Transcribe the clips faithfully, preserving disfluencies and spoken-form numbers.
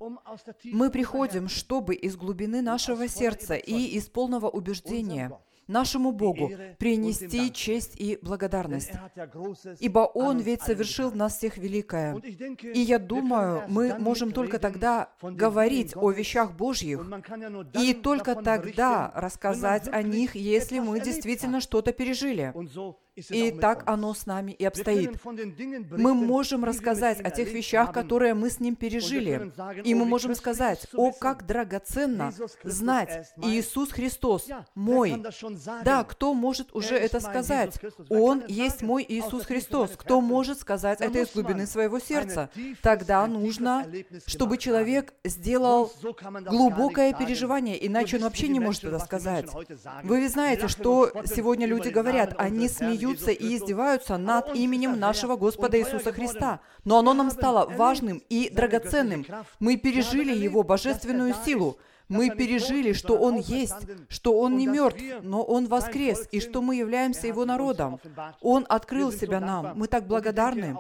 Мы приходим, чтобы из глубины нашего сердца и из полного убеждения нашему Богу принести честь и благодарность, ибо Он ведь совершил в нас всех великое. И я думаю, мы можем только тогда говорить о вещах Божьих и только тогда рассказать о них, если мы действительно что-то пережили. И так оно с нами и обстоит. Мы можем рассказать о тех вещах, которые мы с Ним пережили. И мы можем сказать: «О, как драгоценно знать Иисус Христос мой». Да, кто может уже это сказать? Он есть мой Иисус Христос. Кто может сказать это из глубины своего сердца? Тогда нужно, чтобы человек сделал глубокое переживание, иначе он вообще не может это сказать. Вы ведь знаете, что сегодня люди говорят, они смеются и издеваются над именем нашего Господа Иисуса Христа. Но оно нам стало важным и драгоценным. Мы пережили Его божественную силу. Мы пережили, что Он есть, что Он не мертв, но Он воскрес, и что мы являемся Его народом. Он открыл себя нам. Мы так благодарны.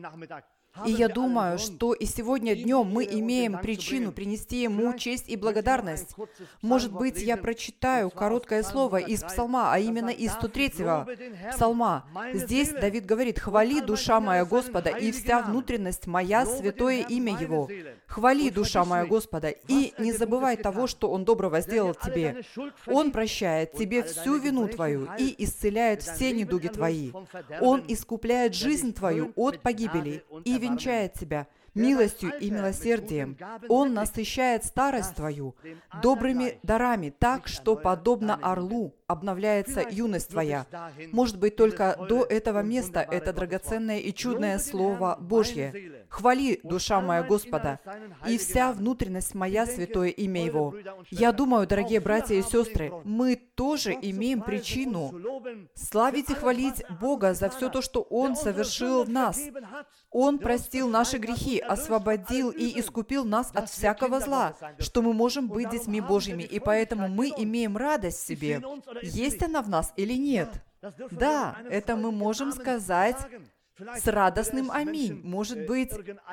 И я думаю, что и сегодня днем мы имеем причину принести Ему честь и благодарность. Может быть, я прочитаю короткое слово из Псалма, а именно из сто третьего Псалма. Здесь Давид говорит: «Хвали, душа моя, Господа, и вся внутренность моя, святое имя Его. Хвали, душа моя, Господа, и не забывай того, что Он доброго сделал тебе. Он прощает тебе всю вину твою и исцеляет все недуги твои. Он искупляет жизнь твою от погибели и венчает тебя милостью и милосердием. Он насыщает старость твою добрыми дарами, так что, подобно орлу, обновляется юность твоя». Может быть, только до этого места это драгоценное и чудное Слово Божье. «Хвали, душа моя, Господа, и вся внутренность моя, святое имя Его». Я думаю, дорогие братья и сестры, мы тоже имеем причину славить и хвалить Бога за все то, что Он совершил в нас. Он простил наши грехи, освободил и искупил нас от всякого зла, что мы можем быть детьми Божьими, и поэтому мы имеем радость в себе. Есть она в нас или нет? Да, это мы можем сказать с радостным «Аминь». Может быть,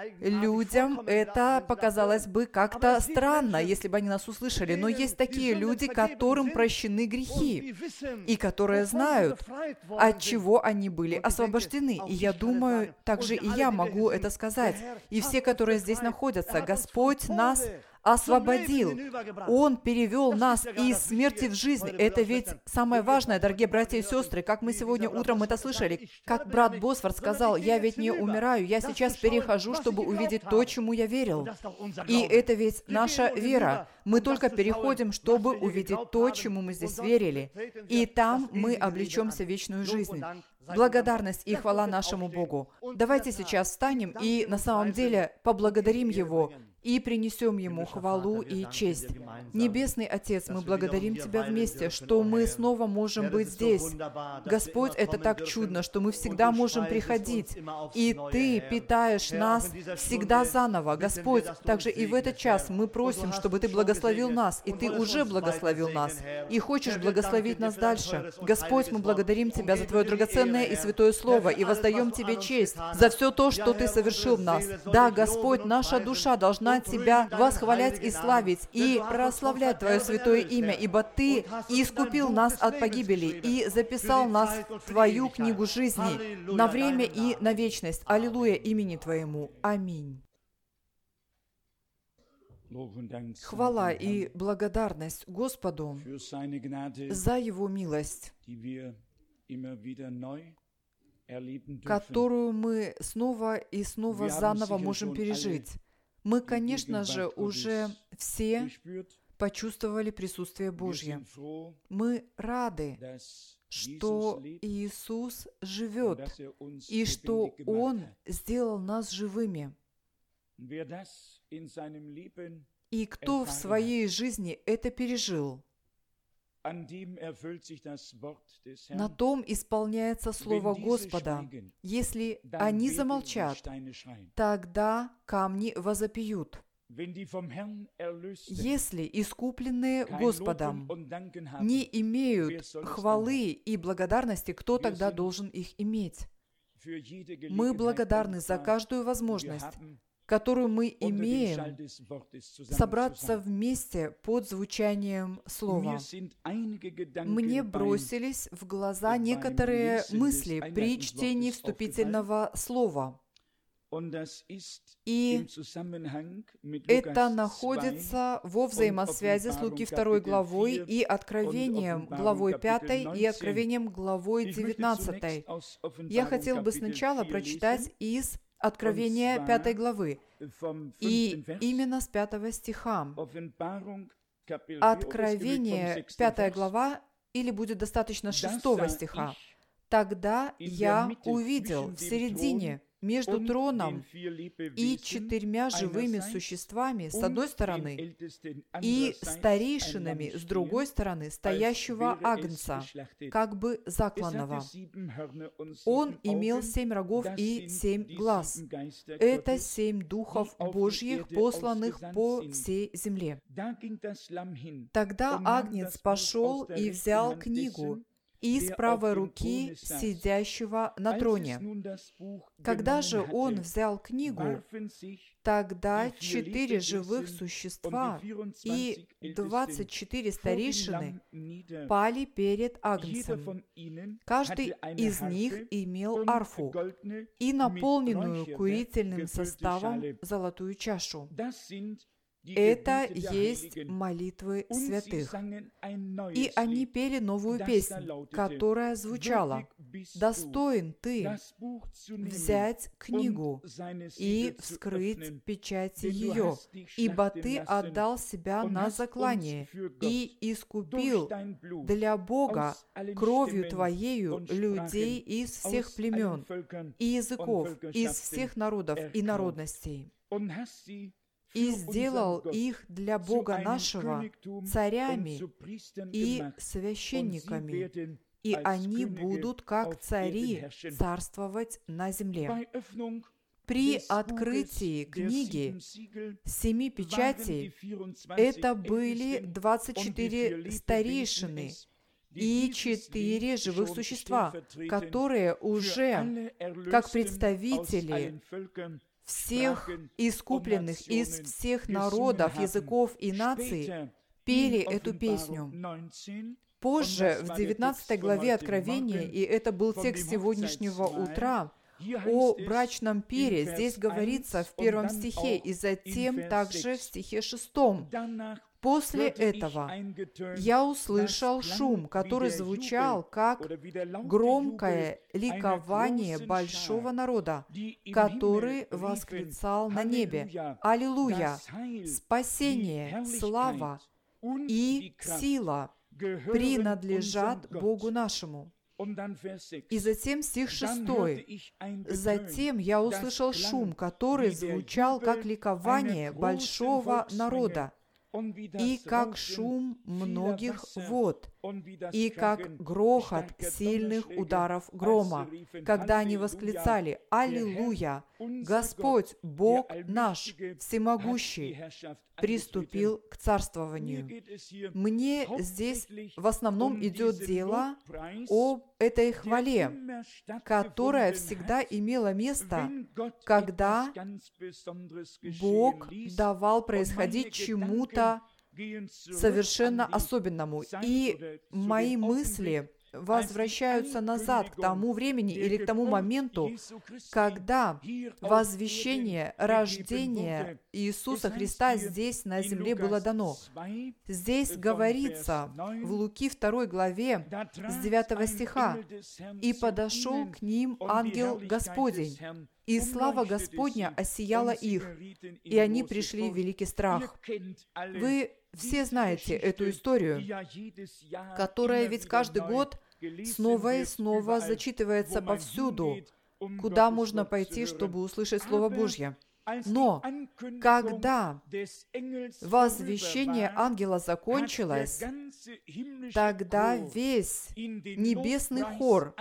людям это показалось бы как-то странно, если бы они нас услышали, но есть такие люди, которым прощены грехи, и которые знают, от чего они были освобождены. И я думаю, также и я могу это сказать. И все, которые здесь находятся, Господь нас освободил. Он перевел нас из смерти в жизнь. Это ведь самое важное, дорогие братья и сестры. Как мы сегодня утром это слышали, как брат Босфорд сказал: «Я ведь не умираю, я сейчас перехожу, чтобы увидеть то, чему я верил». И это ведь наша вера. Мы только переходим, чтобы увидеть то, чему мы здесь верили. И там мы облечемся в вечную жизнь. Благодарность и хвала нашему Богу. Давайте сейчас встанем и на самом деле поблагодарим Его и принесем Ему хвалу и честь. Небесный Отец, мы благодарим Тебя вместе, что мы снова можем быть здесь. Господь, это так чудно, что мы всегда можем приходить, и Ты питаешь нас всегда заново. Господь, также и в этот час мы просим, чтобы Ты благословил нас, и Ты уже благословил нас, и хочешь благословить нас дальше. Господь, мы благодарим Тебя за Твое драгоценное и святое Слово, и воздаем Тебе честь за все то, что Ты совершил в нас. Да, Господь, наша душа должна Тебя восхвалять и славить, и прославлять Твое святое имя, ибо Ты искупил нас от погибели и записал нас в Твою книгу жизни на время и на вечность. Аллилуйя имени Твоему. Аминь. Хвала и благодарность Господу за Его милость, которую мы снова и снова заново можем пережить. Мы, конечно же, уже все почувствовали присутствие Божье. Мы рады, что Иисус живет и что Он сделал нас живыми. И кто в своей жизни это пережил, на том исполняется Слово Господа. Если они замолчат, тогда камни возопьют. Если искупленные Господом не имеют хвалы и благодарности, кто тогда должен их иметь? Мы благодарны за каждую возможность, которую мы имеем, собраться вместе под звучанием Слова. Мне бросились в глаза некоторые мысли при чтении вступительного слова. И это находится во взаимосвязи с Луки второй главой и Откровением главой пятой и Откровением главой девятнадцатой. Я хотел бы сначала прочитать из Откровения пятой главы, и именно с пятого стиха. Откровение пятая глава, или будет достаточно шестого стиха. «Тогда я увидел в середине между троном и четырьмя живыми существами с одной стороны и старейшинами с другой стороны стоящего Агнца, как бы закланного. Он имел семь рогов и семь глаз. Это семь духов Божьих, посланных по всей земле. Тогда Агнец пошел и взял книгу из правой руки сидящего на троне. Когда же он взял книгу, тогда четыре живых существа и двадцать четыре старейшины пали перед Агнцем. Каждый из них имел арфу и наполненную курительным составом золотую чашу. Это есть молитвы святых. И они пели новую песнь, которая звучала: «Достоин ты взять книгу и вскрыть печати ее, ибо ты отдал себя на заклание и искупил для Бога кровью твоею людей из всех племен и языков, из всех народов и народностей, и сделал их для Бога нашего царями и священниками, и они будут, как цари, царствовать на земле». При открытии книги семи печатей это были двадцать четыре старейшины и четыре живых существа, которые уже, как представители всех искупленных из всех народов, языков и наций, пели эту песню. Позже, в девятнадцатой главе Откровения, и это был текст сегодняшнего утра, о брачном пире здесь говорится в первом стихе, и затем также в стихе шестом. После этого я услышал шум, который звучал как громкое ликование большого народа, который восклицал на небе: «Аллилуйя! Спасение, слава и сила принадлежат Богу нашему». И затем стих шестой. «Затем я услышал шум, который звучал как ликование большого народа, и как шум многих вод, и как грохот сильных ударов грома, когда они восклицали: «Аллилуйя! Господь, Бог наш, всемогущий, приступил к царствованию». Мне здесь в основном идет дело об этой хвале, которая всегда имела место, когда Бог давал происходить чему-то совершенно особенному. И мои мысли возвращаются назад к тому времени или к тому моменту, когда возвещение рождения Иисуса Христа здесь на земле было дано. Здесь говорится в Луки второй главе с девятого стиха: «И подошел к ним ангел Господень, и слава Господня осияла их, и они пришли в великий страх». Вы все знаете эту историю, которая ведь каждый год снова и снова зачитывается повсюду, куда можно пойти, чтобы услышать Слово Божье. Но когда возвещение ангела закончилось, тогда весь небесный хор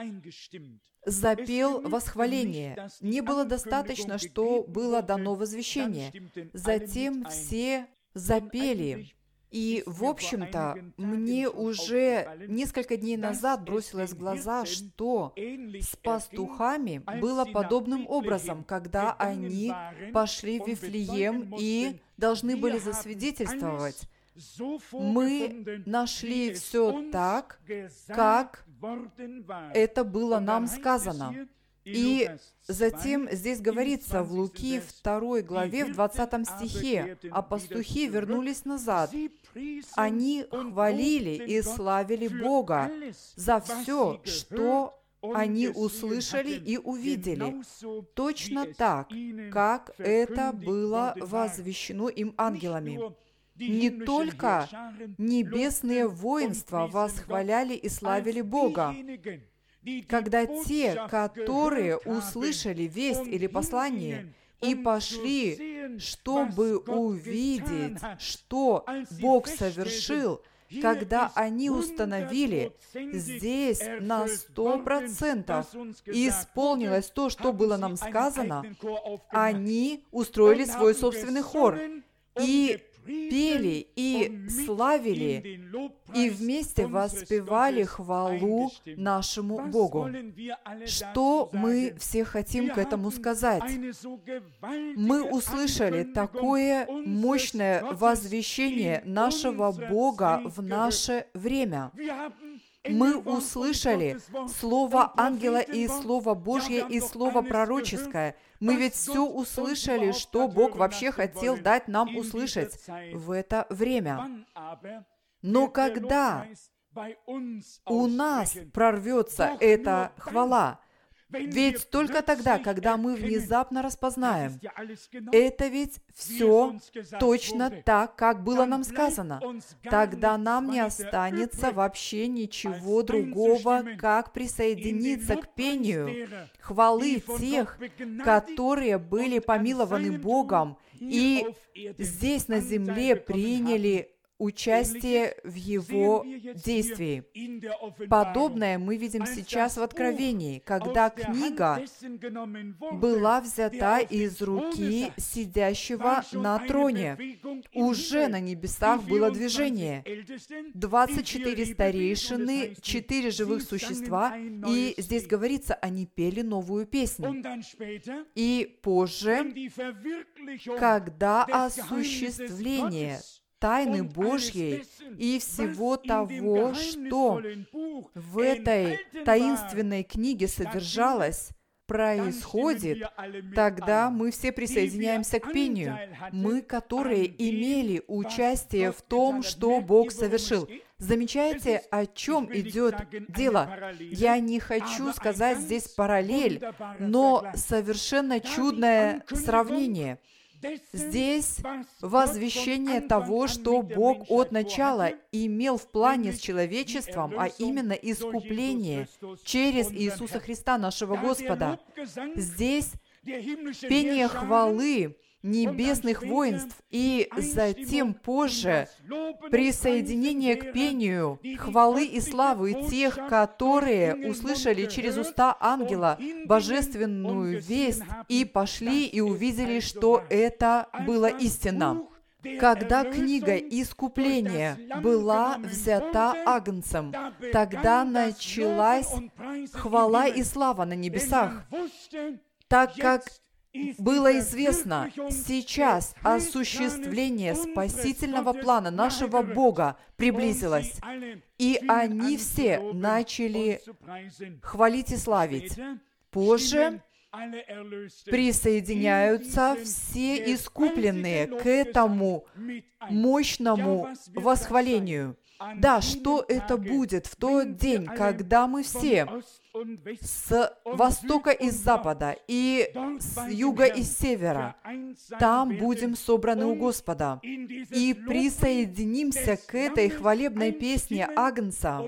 запел восхваление. Не было достаточно, что было дано возвещение. Затем все запели И, в общем-то, мне уже несколько дней назад бросилось в глаза, что с пастухами было подобным образом, когда они пошли в Вифлеем и должны были засвидетельствовать. Мы нашли все так, как это было нам сказано. И затем здесь говорится в Луки второй главе, в двадцатом стихе, «А пастухи вернулись назад. Они хвалили и славили Бога за все, что они услышали и увидели, точно так, как это было возвещено им ангелами». Не только небесные воинства восхваляли и славили Бога. Когда те, которые услышали весть или послание и пошли, чтобы увидеть, что Бог совершил, когда они установили, здесь на сто процентов исполнилось то, что было нам сказано, они устроили свой собственный хор и пели и славили, и вместе воспевали хвалу нашему Богу. Что мы все хотим к этому сказать? Мы услышали такое мощное возвещение нашего Бога в наше время. Мы услышали Слово ангела и Слово Божье и Слово пророческое. Мы ведь все услышали, что Бог вообще хотел дать нам услышать в это время. Но когда у нас прорвется эта хвала, ведь только тогда, когда мы внезапно распознаем, это ведь все точно так, как было нам сказано, тогда нам не останется вообще ничего другого, как присоединиться к пению хвалы тех, которые были помилованы Богом и здесь на земле приняли участие в Его действии. Подобное мы видим сейчас в Откровении, когда книга была взята из руки сидящего на троне. Уже на небесах было движение. двадцать четыре старейшины, четыре живых существа, и здесь говорится, они пели новую песню. И позже, когда осуществление тайны Божьей и всего того, что в этой таинственной книге содержалось, происходит, тогда мы все присоединяемся к пению. Мы, которые имели участие в том, что Бог совершил. Замечаете, о чем идет дело? Я не хочу сказать здесь параллель, но совершенно чудное сравнение. Здесь возвещение того, что Бог от начала имел в плане с человечеством, а именно искупление через Иисуса Христа, нашего Господа. Здесь пение хвалы небесных воинств, и затем позже присоединение к пению хвалы и славы тех, которые услышали через уста ангела божественную весть и пошли и увидели, что это было истина. Когда книга искупления была взята Агнцем, тогда началась хвала и слава на небесах, так как было известно, сейчас осуществление спасительного плана нашего Бога приблизилось, и они все начали хвалить и славить. Позже присоединяются все искупленные к этому мощному восхвалению. Да, что это будет в тот день, когда мы все с востока и с запада, и с юга и с севера, там будем собраны у Господа, и присоединимся к этой хвалебной песне Агнца,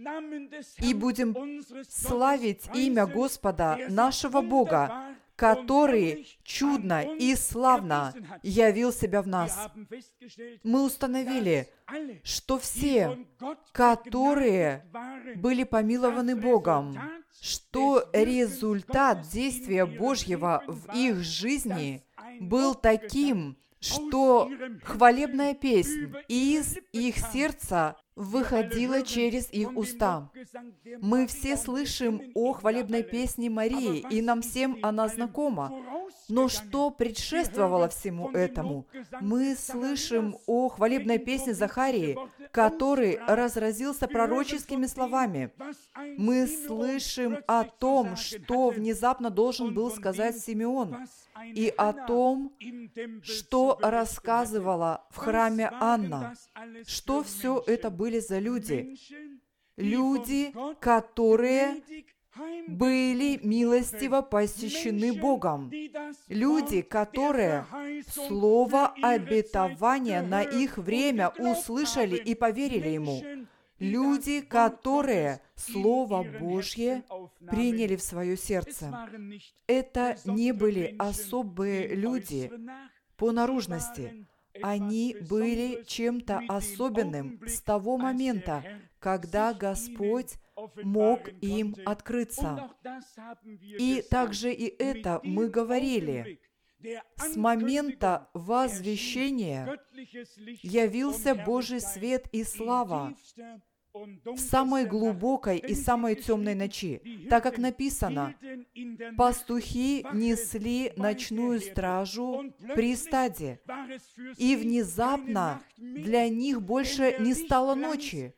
и будем славить имя Господа, нашего Бога, который чудно и славно явил себя в нас. Мы установили, что все, которые были помилованы Богом, что результат действия Божьего в их жизни был таким, что хвалебная песнь из их сердца выходила через их уста. Мы все слышим о хвалебной песне Марии, и нам всем она знакома. Но что предшествовало всему этому? Мы слышим о хвалебной песне Захарии, который разразился пророческими словами. Мы слышим о том, что внезапно должен был сказать Симеон, и о том, что рассказывала в храме Анна. Что все это были за люди? Люди, которые были милостиво посещены Богом. Люди, которые слово обетования на их время услышали и поверили Ему. Люди, которые Слово Божье приняли в свое сердце. Это не были особые люди по наружности. Они были чем-то особенным с того момента, когда Господь мог им открыться. И также и это мы говорили. С момента возвещения явился Божий свет и слава в самой глубокой и самой темной ночи, так как написано: «Пастухи несли ночную стражу при стаде, и внезапно для них больше не стало ночи,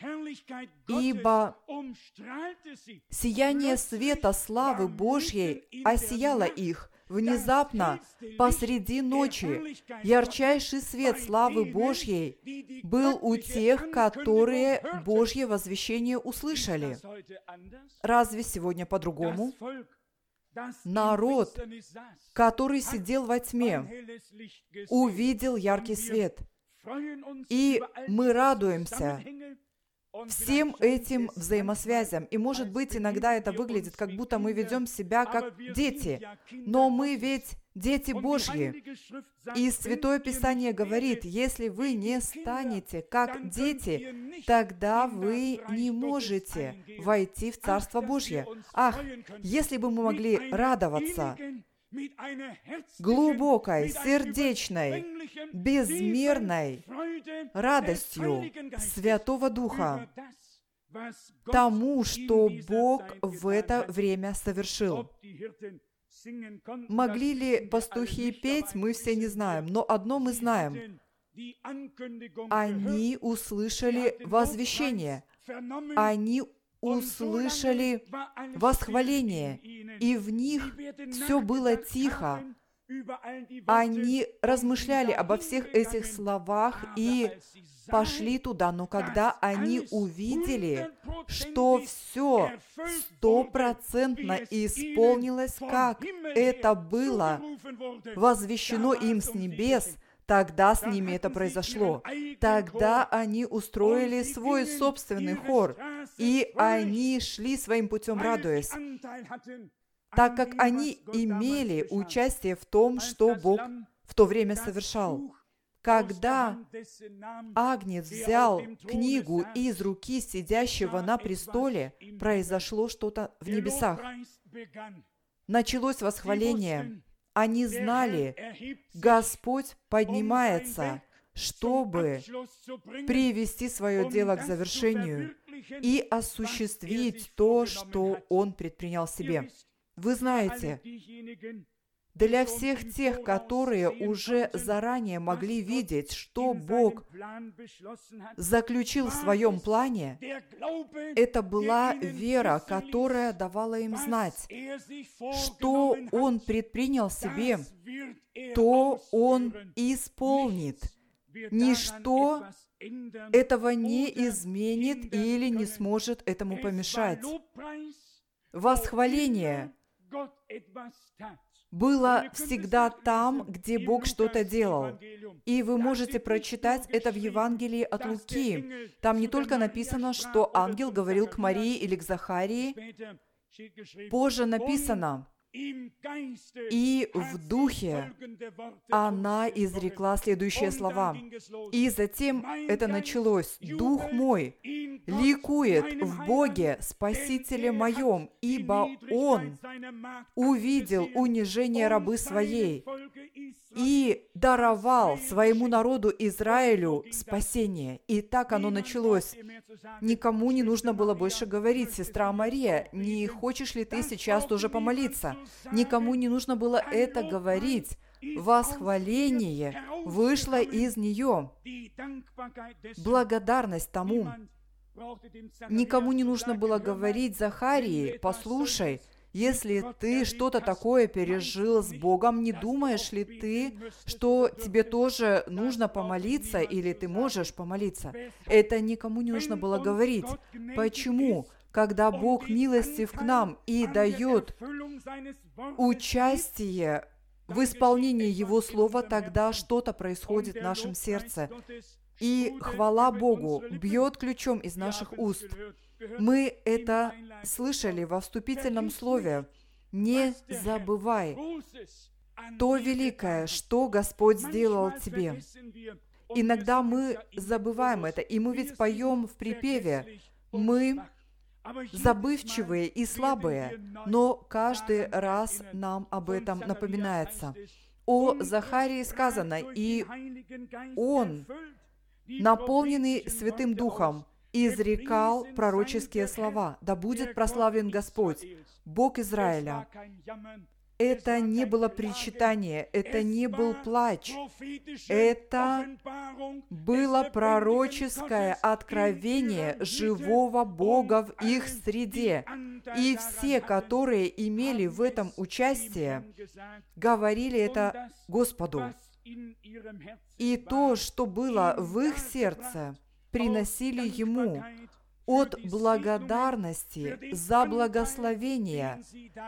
ибо сияние света славы Божьей осияло их». Внезапно, посреди ночи, ярчайший свет славы Божьей был у тех, которые Божье возвещение услышали. Разве сегодня по-другому? Народ, который сидел во тьме, увидел яркий свет. И мы радуемся всем этим взаимосвязям. И, может быть, иногда это выглядит, как будто мы ведем себя как дети. Но мы ведь дети Божьи. И Святое Писание говорит: если вы не станете как дети, тогда вы не можете войти в Царство Божье. Ах, если бы мы могли радоваться глубокой, сердечной, безмерной радостью Святого Духа тому, что Бог в это время совершил. Могли ли пастухи петь, мы все не знаем, но одно мы знаем. Они услышали возвещение, они услышали восхваление, и в них все было тихо. Они размышляли обо всех этих словах и пошли туда, но когда они увидели, что все стопроцентно исполнилось, как это было возвещено им с небес, тогда с ними это произошло. Тогда они устроили свой собственный хор, и они шли своим путем, радуясь, так как они имели участие в том, что Бог в то время совершал. Когда Агнец взял книгу из руки сидящего на престоле, произошло что-то в небесах. Началось восхваление. Они знали, Господь поднимается, чтобы привести свое дело к завершению и осуществить то, что Он предпринял себе. Вы знаете, для всех тех, которые уже заранее могли видеть, что Бог заключил в своем плане, это была вера, которая давала им знать, что Он предпринял себе, то Он исполнит. Ничто этого не изменит или не сможет этому помешать. Восхваление было всегда там, где Бог что-то делал. И вы можете прочитать это в Евангелии от Луки. Там не только написано, что ангел говорил к Марии или к Захарии. Позже написано: «И в духе она изрекла следующие слова». И затем это началось: «Дух мой ликует в Боге, Спасителе моем, ибо Он увидел унижение рабы своей, и даровал своему народу Израилю спасение. И так оно началось. Никому не нужно было больше говорить: «Сестра Мария, не хочешь ли ты сейчас тоже помолиться?» Никому не нужно было это говорить. Восхваление вышло из нее. Благодарность тому. Никому не нужно было говорить: «Захарии, послушай, если ты что-то такое пережил с Богом, не думаешь ли ты, что тебе тоже нужно помолиться или ты можешь помолиться?» Это никому не нужно было говорить. Почему? Когда Бог милостив к нам и дает участие в исполнении Его Слова, тогда что-то происходит в нашем сердце. И хвала Богу бьет ключом из наших уст. Мы это слышали во вступительном слове. «Не забывай то великое, что Господь сделал тебе». Иногда мы забываем это, и мы ведь поем в припеве. Мы забывчивые и слабые, но каждый раз нам об этом напоминается. О Захарии сказано: «И он, наполненный Святым Духом, изрекал пророческие слова. Да будет прославлен Господь, Бог Израиля». Это не было причитание, это не был плач, это было пророческое откровение живого Бога в их среде. И все, которые имели в этом участие, говорили это Господу. И то, что было в их сердце, приносили Ему от благодарности за благословение,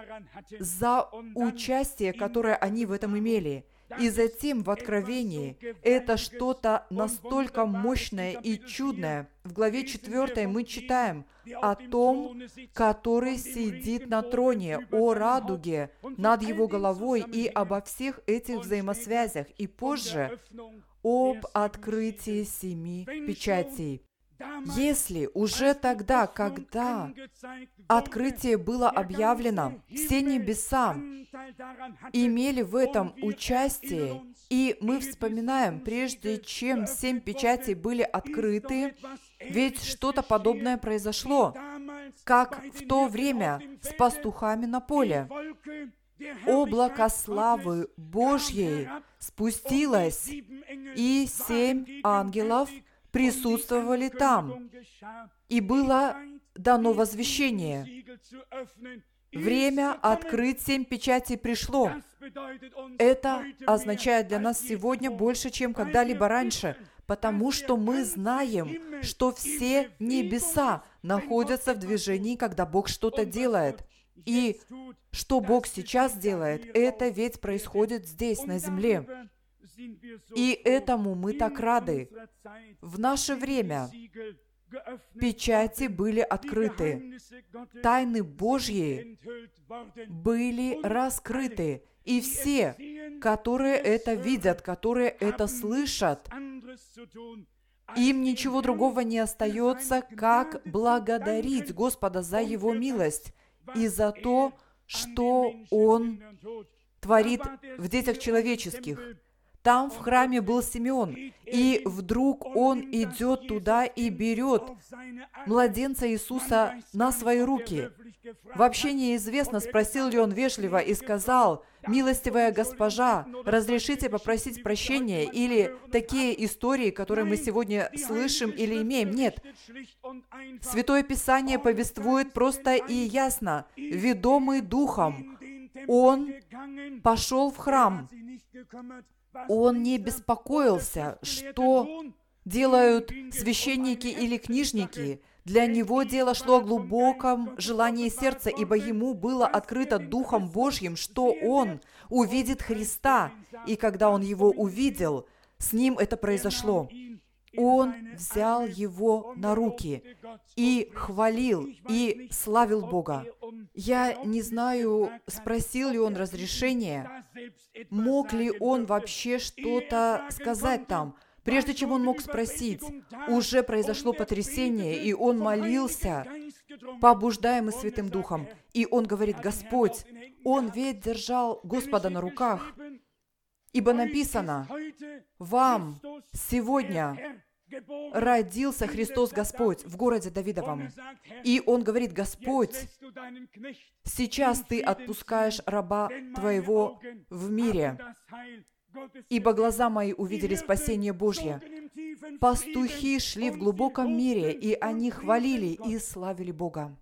за участие, которое они в этом имели. И затем в Откровении это что-то настолько мощное и чудное. В главе четвёртой мы читаем о том, который сидит на троне, о радуге над его головой и обо всех этих взаимосвязях. И позже об открытии семи печатей. Если уже тогда, когда открытие было объявлено, все небеса имели в этом участие, и мы вспоминаем, прежде чем семь печатей были открыты, ведь что-то подобное произошло, как в то время с пастухами на поле. Облако славы Божьей спустилось, и семь ангелов присутствовали там, и было дано возвещение. Время открыть семь печатей пришло. Это означает для нас сегодня больше, чем когда-либо раньше, потому что мы знаем, что все небеса находятся в движении, когда Бог что-то делает. И что Бог сейчас делает, это ведь происходит здесь, на земле. И этому мы так рады. В наше время печати были открыты, тайны Божьи были раскрыты, и все, которые это видят, которые это слышат, им ничего другого не остается, как благодарить Господа за Его милость и за то, что Он творит в детях человеческих. Там в храме был Симеон, и вдруг он идет туда и берет младенца Иисуса на свои руки. Вообще неизвестно, спросил ли он вежливо и сказал: «Милостивая госпожа, разрешите попросить прощения?» Или такие истории, которые мы сегодня слышим или имеем. Нет. Святое Писание повествует просто и ясно. Ведомый Духом, он пошел в храм. Он не беспокоился, что делают священники или книжники. Для него дело шло о глубоком желании сердца, ибо ему было открыто Духом Божьим, что он увидит Христа. И когда он его увидел, с ним это произошло. Он взял его на руки и хвалил, и славил Бога. Я не знаю, спросил ли он разрешения, мог ли он вообще что-то сказать там. Прежде чем он мог спросить, уже произошло потрясение, и он молился, побуждаемый Святым Духом. И он говорит: «Господь, он ведь держал Господа на руках». Ибо написано: «Вам сегодня родился Христос Господь в городе Давидовом». И Он говорит: «Господь, сейчас Ты отпускаешь раба Твоего в мире, ибо глаза мои увидели спасение Божье». Пастухи шли в глубоком мире, и они хвалили и славили Бога.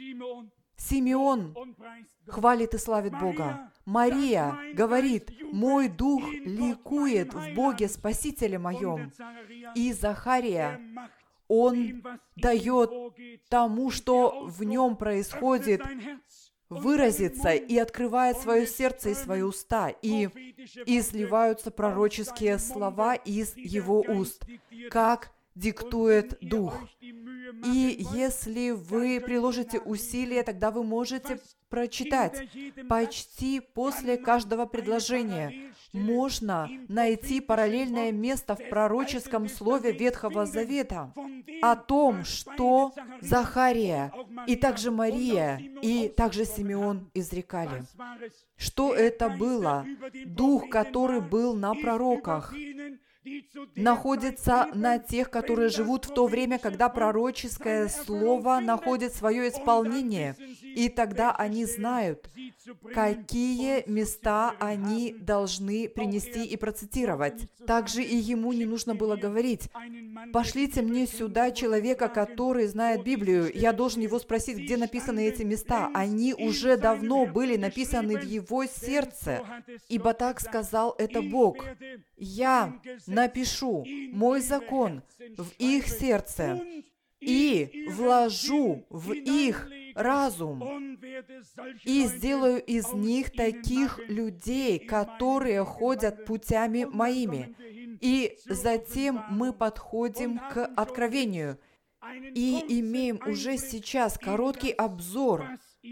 Симеон хвалит и славит Бога. Мария говорит: «Мой дух ликует в Боге Спасителе моем». И Захария, он дает тому, что в нем происходит, выразиться, и открывает свое сердце и свои уста, и изливаются пророческие слова из его уст, как диктует Дух. И если вы приложите усилия, тогда вы можете прочитать. Почти после каждого предложения можно найти параллельное место в пророческом слове Ветхого Завета о том, что Захария и также Мария и также Симеон изрекали. Что это было? Дух, который был на пророках, находится на тех, которые живут в то время, когда пророческое слово находит свое исполнение, и тогда они знают, какие места они должны принести и процитировать. Также и ему не нужно было говорить: «Пошлите мне сюда человека, который знает Библию, я должен его спросить, где написаны эти места». Они уже давно были написаны в его сердце, ибо так сказал это Бог: «Я напишу мой закон в их сердце и вложу в их разум, и сделаю из них таких людей, которые ходят путями моими». И затем мы подходим к откровению и имеем уже сейчас короткий обзор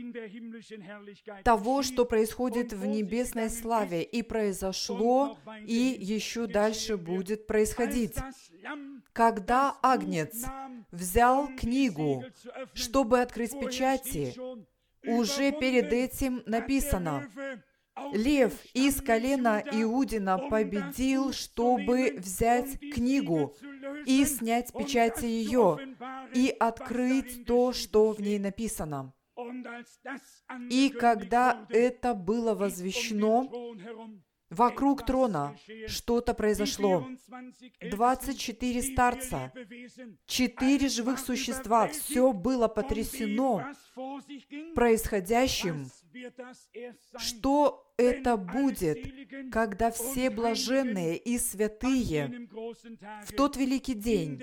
того, что происходит в небесной славе, и произошло, и еще дальше будет происходить. Когда Агнец взял книгу, чтобы открыть печати, уже перед этим написано: «Лев из колена Иудина победил, чтобы взять книгу и снять печати ее, и открыть то, что в ней написано». И когда это было возвещено, вокруг трона что-то произошло. двадцать четыре старца, четыре живых существа, все было потрясено происходящим. Что это будет, когда все блаженные и святые в тот великий день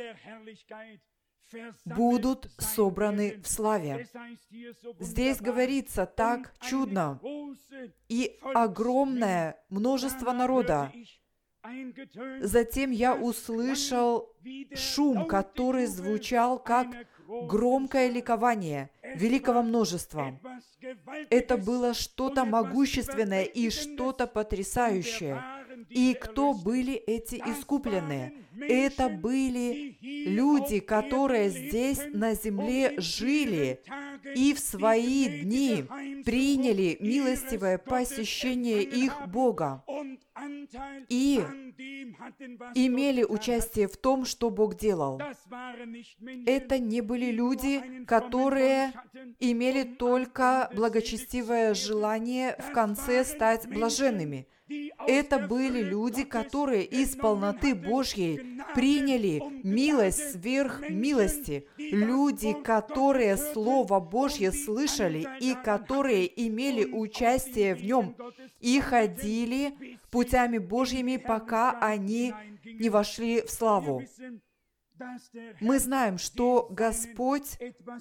будут собраны в славе? Здесь говорится так чудно. «И огромное множество народа». Затем я услышал шум, который звучал как громкое ликование великого множества. Это было что-то могущественное и что-то потрясающее. И кто были эти искупленные? Это были люди, которые здесь на земле жили и в свои дни приняли милостивое посещение их Бога и имели участие в том, что Бог делал. Это не были люди, которые имели только благочестивое желание в конце стать блаженными. Это были люди, которые из полноты Божьей приняли милость сверх милости. Люди, которые Слово Божье слышали и которые имели участие в нем и ходили путями Божьими, пока они не вошли в славу. Мы знаем, что Господь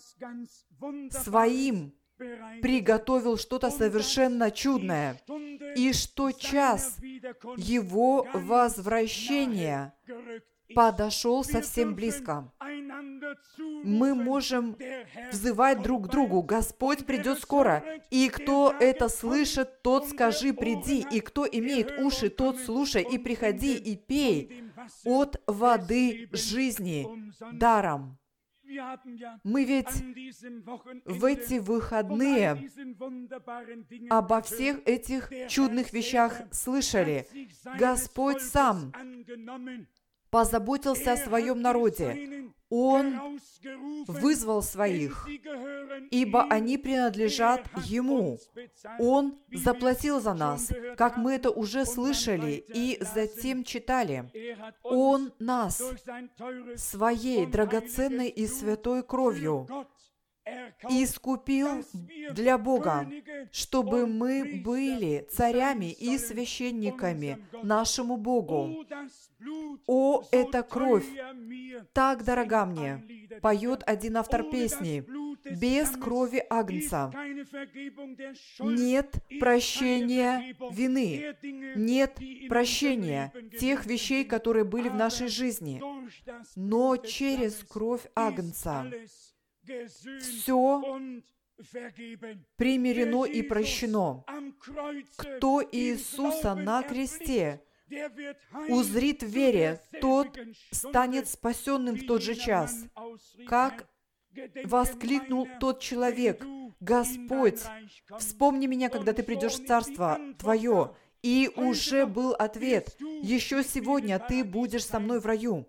своим приготовил что-то совершенно чудное, и что час Его возвращения подошел совсем близко. Мы можем взывать друг к другу: «Господь придет скоро». И кто это слышит, тот скажи: «Приди». И кто имеет уши, тот слушай и приходи и пей от воды жизни даром. Мы ведь в эти выходные обо всех этих чудных вещах слышали. Господь сам позаботился о своем народе. Он вызвал своих, ибо они принадлежат Ему. Он заплатил за нас, как мы это уже слышали и затем читали. Он нас своей драгоценной и святой кровью искупил для Бога, чтобы мы были царями и священниками нашему Богу. «О, эта кровь так дорога мне», поет один автор песни. «Без крови Агнца нет прощения вины, нет прощения тех вещей, которые были в нашей жизни. Но через кровь Агнца все примирено и прощено. Кто Иисуса на кресте узрит в вере, тот станет спасенным в тот же час. Как воскликнул тот человек: «Господь, вспомни меня, когда Ты придешь в Царство Твое». И уже был ответ: «Еще сегодня Ты будешь со мной в раю».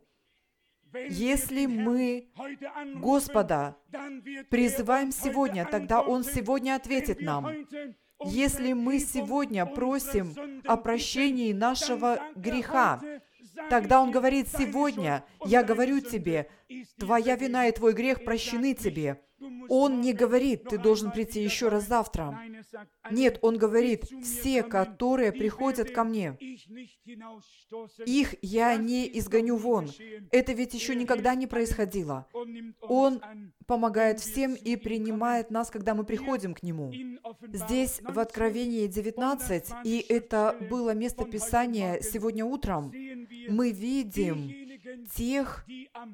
Если мы Господа призываем сегодня, тогда Он сегодня ответит нам. Если мы сегодня просим о прощении нашего греха, тогда Он говорит: «Сегодня я говорю тебе, твоя вина и твой грех прощены тебе». Он не говорит: «Ты должен прийти еще раз завтра». Нет, Он говорит: «Все, которые приходят ко мне, их я не изгоню вон». Это ведь еще никогда не происходило. Он помогает всем и принимает нас, когда мы приходим к Нему. Здесь, в Откровении девятнадцать, и это было место Писания сегодня утром, мы видим тех,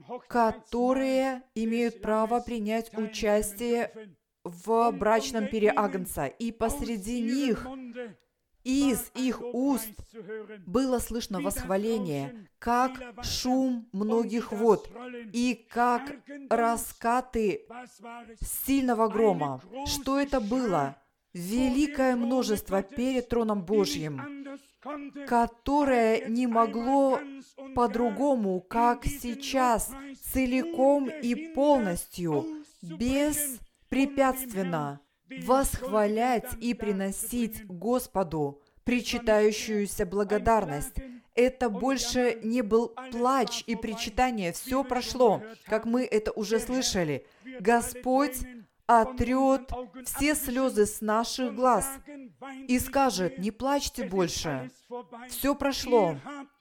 которые имеют право принять участие в брачном пире Агнца. И посреди них, из их уст было слышно восхваление, как шум многих вод и как раскаты сильного грома. Что это было? Великое множество перед троном Божьим, которое не могло по-другому, как сейчас, целиком и полностью, беспрепятственно восхвалять и приносить Господу причитающуюся благодарность. Это больше не был плач и причитание, все прошло, как мы это уже слышали. Господь отрет все слезы с наших глаз и скажет: «Не плачьте больше, все прошло.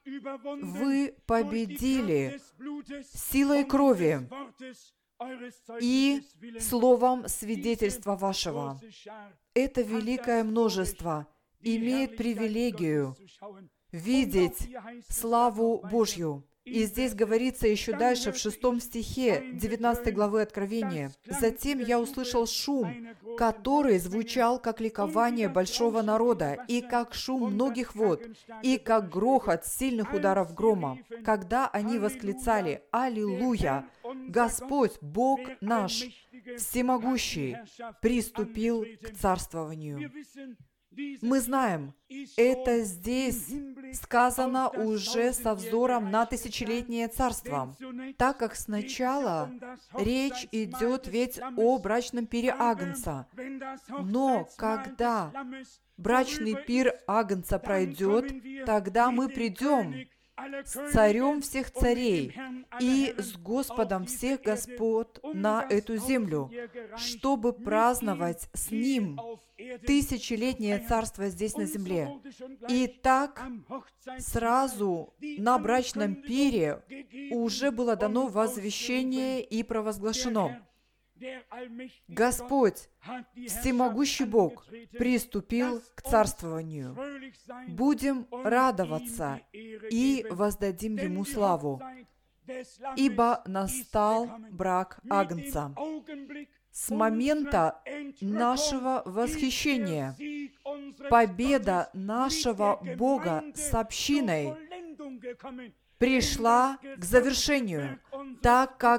Вы победили силой крови и словом свидетельства вашего». Это великое множество имеет привилегию видеть славу Божью. И здесь говорится еще дальше, в шестом стихе девятнадцатой главы Откровения. «Затем я услышал шум, который звучал, как ликование большого народа, и как шум многих вод, и как грохот сильных ударов грома, когда они восклицали: „Аллилуйя! Господь, Бог наш, всемогущий, приступил к царствованию». Мы знаем, это здесь сказано уже со взором на тысячелетнее царство, так как сначала речь идет ведь о брачном пире Агнца. Но когда брачный пир Агнца пройдет, тогда мы придем с царем всех царей и с Господом всех господ на эту землю, чтобы праздновать с Ним тысячелетнее царство здесь на земле. И так сразу на брачном пире уже было дано возвещение и провозглашено: Господь, всемогущий Бог, приступил к царствованию. Будем радоваться и воздадим Ему славу, ибо настал брак Агнца. С момента нашего восхищения победа нашего Бога с общиной пришла к завершению, так как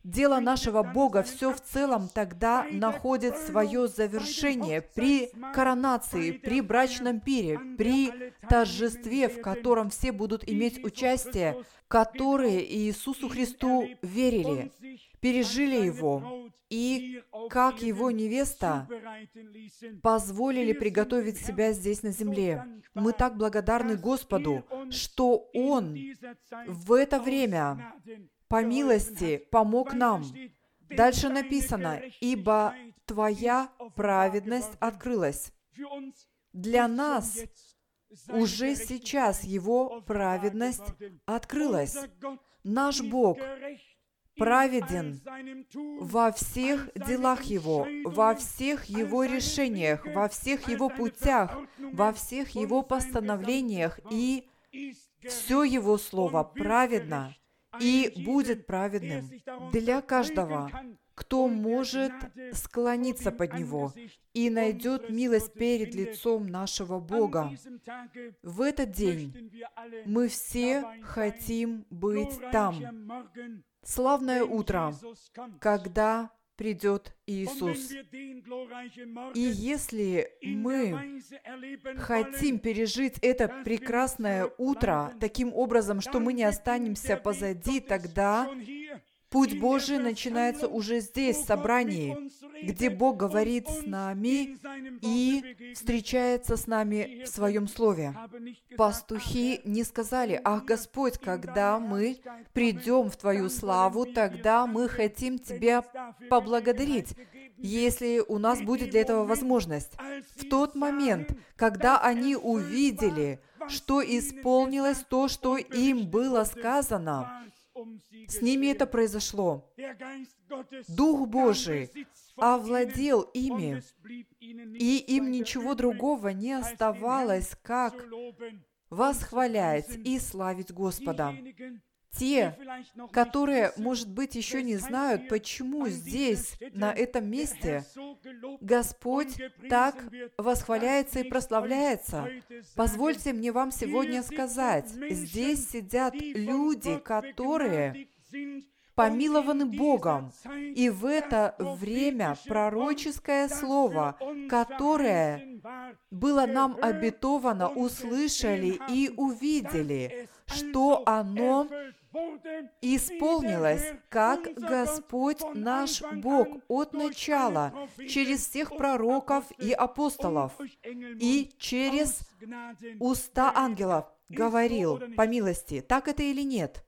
дело нашего Бога все в целом тогда находит свое завершение при коронации, при брачном пире, при торжестве, в котором все будут иметь участие, которые Иисусу Христу верили, пережили Его, и, как Его невеста, позволили приготовить себя здесь на земле. Мы так благодарны Господу, что Он в это время по милости помог нам. Дальше написано: «Ибо Твоя праведность открылась». Для нас уже сейчас Его праведность открылась. Наш Бог праведен во всех делах Его, во всех Его решениях, во всех Его путях, во всех Его постановлениях, и все Его Слово праведно и будет праведным для каждого, кто может склониться под Него и найдет милость перед лицом нашего Бога. В этот день мы все хотим быть там. Славное утро, когда придет Иисус. И если мы хотим пережить это прекрасное утро таким образом, что мы не останемся позади, тогда путь Божий начинается уже здесь, в собрании, где Бог говорит с нами и встречается с нами в Своем Слове. Пастухи не сказали: «Ах, Господь, когда мы придем в Твою славу, тогда мы хотим Тебя поблагодарить, если у нас будет для этого возможность». В тот момент, когда они увидели, что исполнилось то, что им было сказано, с ними это произошло. Дух Божий овладел ими, и им ничего другого не оставалось, как восхвалять и славить Господа. Те, которые, может быть, еще не знают, почему здесь, на этом месте, Господь так восхваляется и прославляется, позвольте мне вам сегодня сказать: здесь сидят люди, которые помилованы Богом, и в это время пророческое слово, которое было нам обетовано, услышали и увидели, что оно исполнилось, как Господь наш Бог от начала, через всех пророков и апостолов, и через уста ангелов говорил по милости. Так это или нет?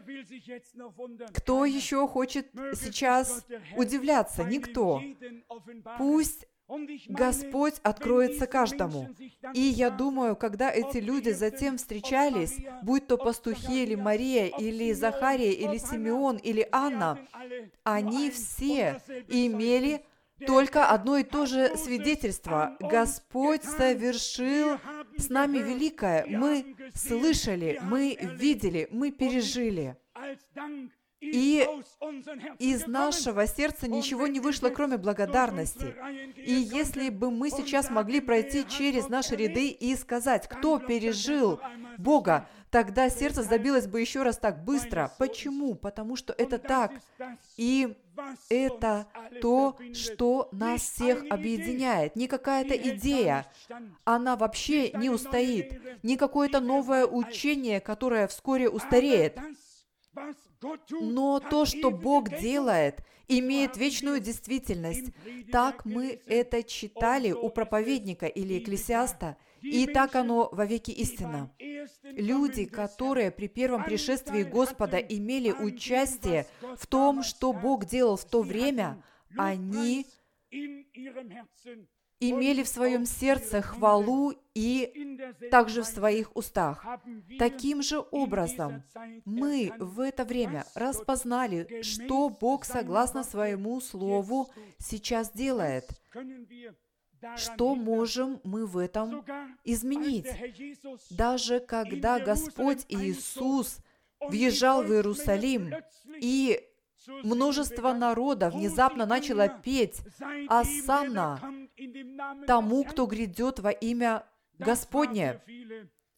Кто еще хочет сейчас удивляться? Никто. Пусть Господь откроется каждому. И я думаю, когда эти люди затем встречались, будь то пастухи, или Мария, или Захария, или Симеон, или Анна, они все имели только одно и то же свидетельство. Господь совершил с нами великое. Мы слышали, мы видели, мы пережили. И из нашего сердца ничего не вышло, кроме благодарности. И если бы мы сейчас могли пройти через наши ряды и сказать, кто пережил Бога, тогда сердце забилось бы еще раз так быстро. Почему? Потому что это так. И это то, что нас всех объединяет. Не какая-то идея, она вообще не устоит. Не какое-то новое учение, которое вскоре устареет. Но то, что Бог делает, имеет вечную действительность. Так мы это читали у проповедника или экклесиаста, и так оно вовеки истина. Люди, которые при первом пришествии Господа имели участие в том, что Бог делал в то время, они имели в своем сердце хвалу и также в своих устах. Таким же образом, мы в это время распознали, что Бог, согласно своему Слову, сейчас делает. Что можем мы в этом изменить? Даже когда Господь Иисус въезжал в Иерусалим, и множество народа внезапно начало петь «Осанна тому, кто грядет во имя Господне».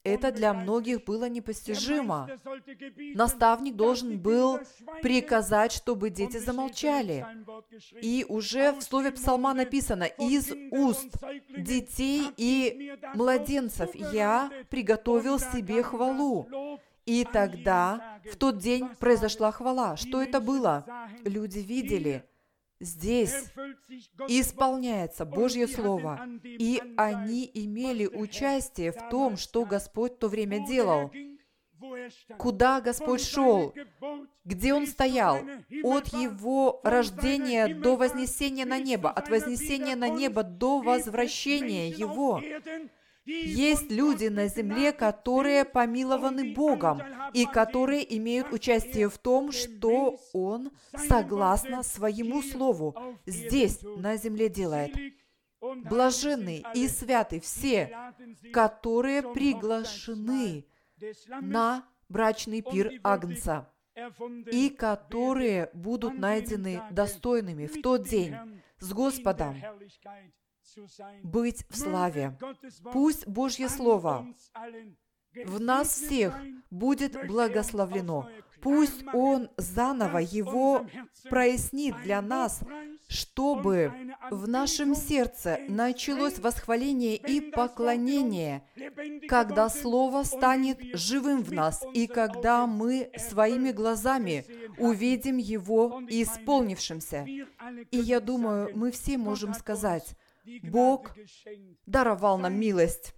Это для многих было непостижимо. Наставник должен был приказать, чтобы дети замолчали. И уже в слове Псалма написано: «Из уст детей и младенцев я приготовил себе хвалу». И тогда, в тот день, произошла хвала. Что это было? Люди видели: здесь исполняется Божье Слово, и они имели участие в том, что Господь в то время делал. Куда Господь шел, где Он стоял, от Его рождения до вознесения на небо, от вознесения на небо до возвращения Его. Есть люди на земле, которые помилованы Богом и которые имеют участие в том, что Он, согласно Своему Слову, здесь, на земле делает. Блаженны и святы все, которые приглашены на брачный пир Агнца, и которые будут найдены достойными в тот день с Господом быть в славе. Пусть Божье Слово в нас всех будет благословлено. Пусть Он заново его прояснит для нас, чтобы в нашем сердце началось восхваление и поклонение, когда Слово станет живым в нас, и когда мы своими глазами увидим его исполнившимся. И я думаю, мы все можем сказать: Бог даровал нам милость,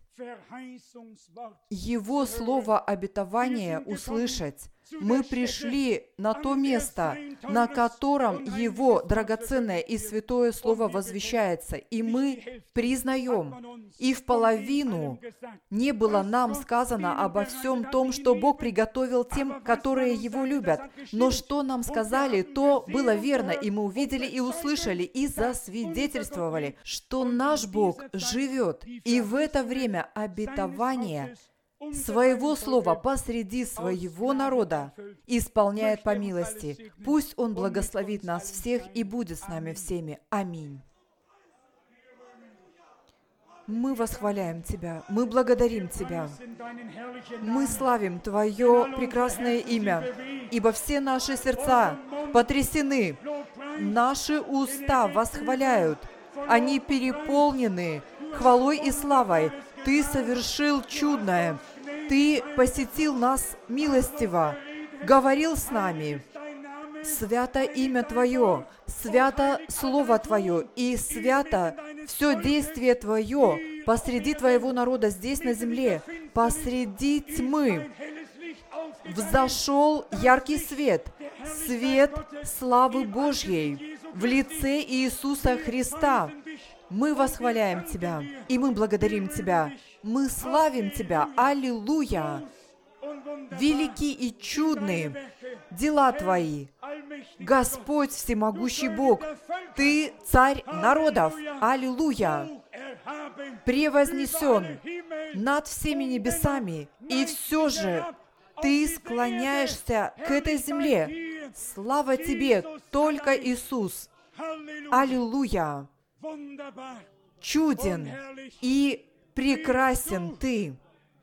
Его слово обетования услышать. Мы пришли на то место, на котором Его драгоценное и святое Слово возвещается, и мы признаем. И в половину не было нам сказано обо всем том, что Бог приготовил тем, которые Его любят. Но что нам сказали, то было верно, и мы увидели и услышали, и засвидетельствовали, что наш Бог живет, и в это время обетование Своего Слова посреди Своего народа исполняет по милости. Пусть Он благословит нас всех и будет с нами всеми. Аминь. Мы восхваляем Тебя, мы благодарим Тебя, мы славим Твое прекрасное имя, ибо все наши сердца потрясены, наши уста восхваляют, они переполнены хвалой и славой. Ты совершил чудное, Ты посетил нас милостиво, говорил с нами. Свято имя Твое, свято Слово Твое, и свято все действие Твое посреди Твоего народа здесь на земле, посреди тьмы. Взошел яркий свет, свет славы Божьей в лице Иисуса Христа. Мы восхваляем Тебя, и мы благодарим Тебя. Мы славим Тебя. Аллилуйя! Велики и чудны дела Твои. Господь всемогущий Бог, Ты царь народов. Аллилуйя! Превознесен над всеми небесами, и все же Ты склоняешься к этой земле. Слава Тебе, только Иисус. Аллилуйя! Чуден и прекрасен Ты,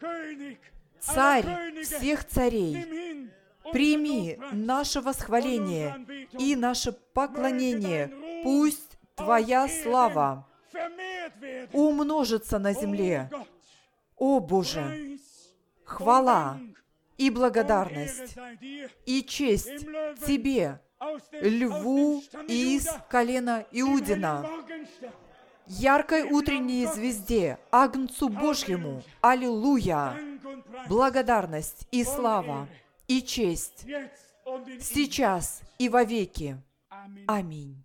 Царь всех царей. Прими наше восхваление и наше поклонение. Пусть Твоя слава умножится на земле. О Боже, хвала и благодарность и честь Тебе, Льву из колена Иудина, яркой утренней звезде, Агнцу Божьему. Аллилуйя! Благодарность и слава и честь сейчас и вовеки. Аминь.